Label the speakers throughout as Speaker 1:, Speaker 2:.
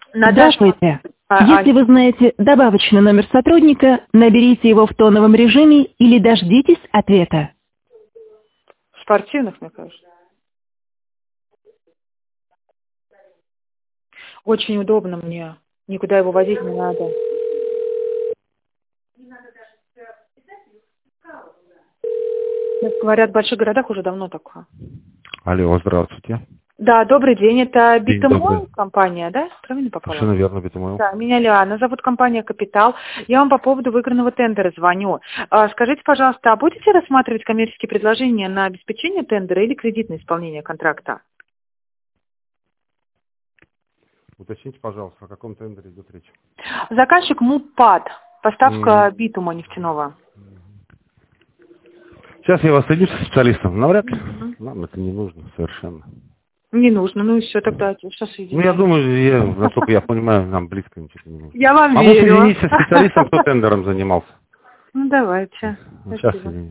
Speaker 1: Здравствуйте. Если вы знаете добавочный номер сотрудника, наберите его в тоновом режиме или дождитесь ответа.
Speaker 2: Спортивных, мне кажется. Очень удобно мне. Никуда его возить не надо. Сейчас говорят, в больших городах уже давно такое.
Speaker 3: Алло, здравствуйте.
Speaker 2: Да, добрый день. Это
Speaker 3: День добрый.
Speaker 2: Битэмойл компания, да? Правильно попала?
Speaker 3: Совершенно верно, Битэмойл.
Speaker 2: Да, меня Лиана зовут, компания «Капитал». Я вам по поводу выигранного тендера звоню. Скажите, пожалуйста, а будете рассматривать коммерческие предложения на обеспечение тендера или кредитное исполнение контракта?
Speaker 3: Уточните, пожалуйста, о каком тендере идет речь.
Speaker 2: Заказчик МУПАД, поставка битума нефтяного.
Speaker 3: Сейчас я вас соединю со специалистом. Навряд ли. Нам это не нужно совершенно.
Speaker 2: Не нужно, ну и все, тогда что соединять?
Speaker 3: Ну, я думаю, насколько я понимаю, нам близко ничего не нужно.
Speaker 2: Я вам
Speaker 3: верю.
Speaker 2: верю.
Speaker 3: Соединить со специалистом, кто тендером занимался.
Speaker 2: Ну, давайте.
Speaker 3: Сейчас соединю.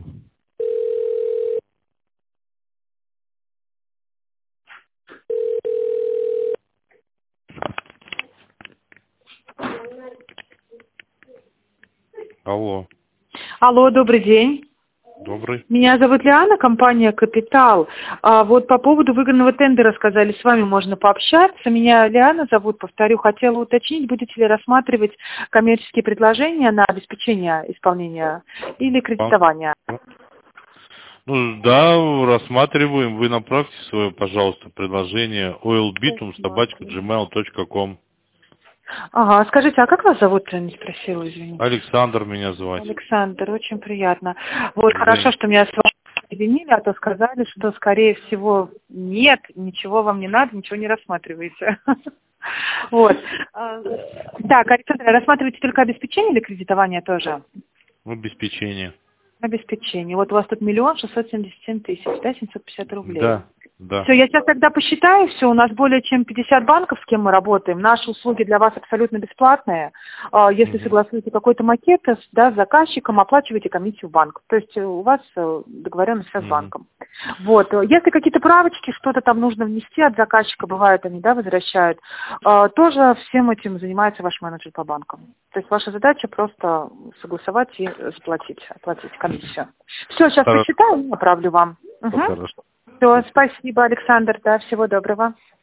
Speaker 3: Алло.
Speaker 2: Алло, добрый день.
Speaker 3: Добрый.
Speaker 2: Меня зовут Лиана, компания «Капитал». Вот по поводу выигранного тендера сказали, с вами можно пообщаться. Меня Лиана зовут, повторю, хотела уточнить, будете ли рассматривать коммерческие предложения на обеспечение исполнения или кредитования?
Speaker 3: Ну да, рассматриваем. Вы направьте свое, пожалуйста, предложение oilbitum@gmail.com.
Speaker 2: Ага, скажите, а как вас зовут? Не спросила, извините.
Speaker 3: Александр меня звать.
Speaker 2: Александр, очень приятно. Вот, хорошо, что меня с вами соединили, а то сказали, что, скорее всего, нет, ничего вам не надо, ничего не рассматриваете. Вот. Так, Александр, рассматриваете только обеспечение или кредитование тоже?
Speaker 3: Обеспечение.
Speaker 2: Обеспечение. Вот у вас тут 1 677 000, да, 750 рублей.
Speaker 3: Да, да.
Speaker 2: Все, я сейчас тогда посчитаю, все, у нас более чем 50 банков, с кем мы работаем. Наши услуги для вас абсолютно бесплатные. Если согласуете какой-то макет, да, с заказчиком, оплачиваете комиссию в банк. То есть у вас договоренность с банком. Вот. Если какие-то правочки, что-то там нужно внести от заказчика, бывает, они, да, возвращают, тоже всем этим занимается ваш менеджер по банкам. То есть ваша задача просто согласовать и заплатить, оплатить комиссию. Все, сейчас посчитаю и направлю вам.
Speaker 3: Хорошо.
Speaker 2: Все, спасибо, Александр, да, всего доброго.